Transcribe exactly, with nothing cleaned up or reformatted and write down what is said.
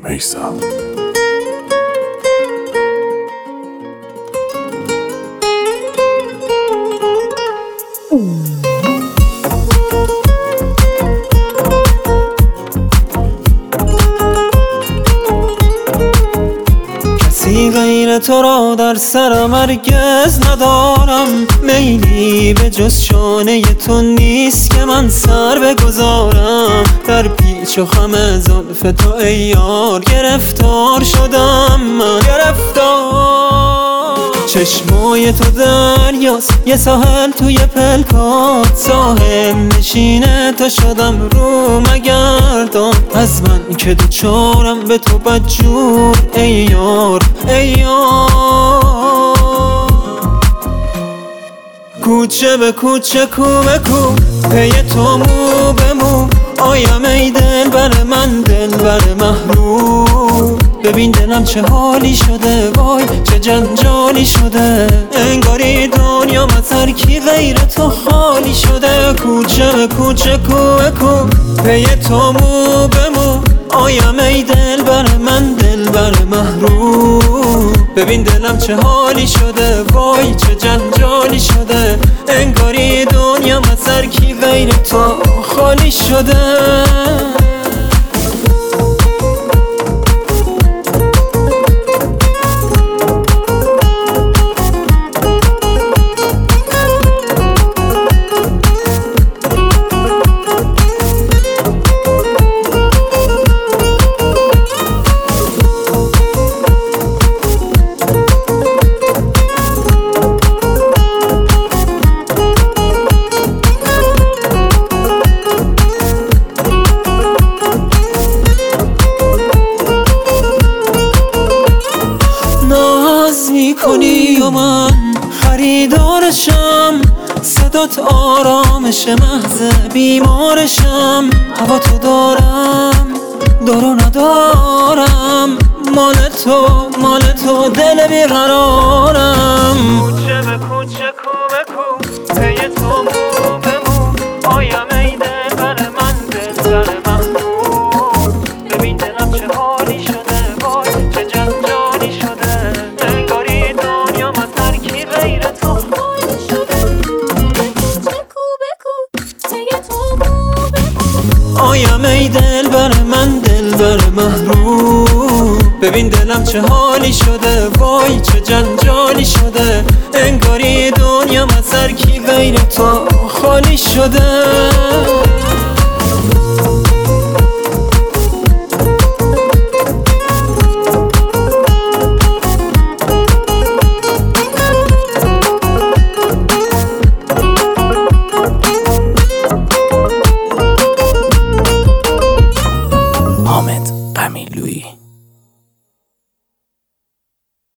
میثم. کسی غیر تو را در سرم هرگز ندارم، میلی به جز شانه تو نیست که من سر بگذارم. در پیچ و خم زلف تو ای یار گرفتار شدم من، گرفتار. چشمای تو دریاست یه ساحل توی پلکات، ساحل نشینه تا شدم رو مگردان. از من که دوچارم به تو بدجور ای یار ای یار. کوچه به کوچه کو به کو پی تو مو به مو آیم ای دل بر من، دل بر محروم. ببین دلم چه حالی شده، وای چه جنجالی شده. انگاری دنیا از هر کی غیر تو خالی شده. کوچه به کوچه کو به کو پی تو مو به مو آیم ای دل بر من، دل بر محروم. ببین دلم چه حالی شده، وای چه جنجالی شده. انگاری دنیا از هر کی غیر تو خالی شده. میکنی و من خریدارشم، صدات آرامش محض بیمارشم. هوا تو دارم دارو ندارم، مال تو مال تو دل بیقرارم. کوچه به کوچه کو به کو پی تو مو به مو آیم ای دل بر من، دل بر محروم. ببین دلم چه حالی شده، وای چه جنجالی شده. آیم ای دل بر من، دل بر محروم. ببین دلم چه حالی شده، وای چه جنجالی شده. انگاری دنیا از هر کی غیر تو خالی شده. حامد قمیلویی.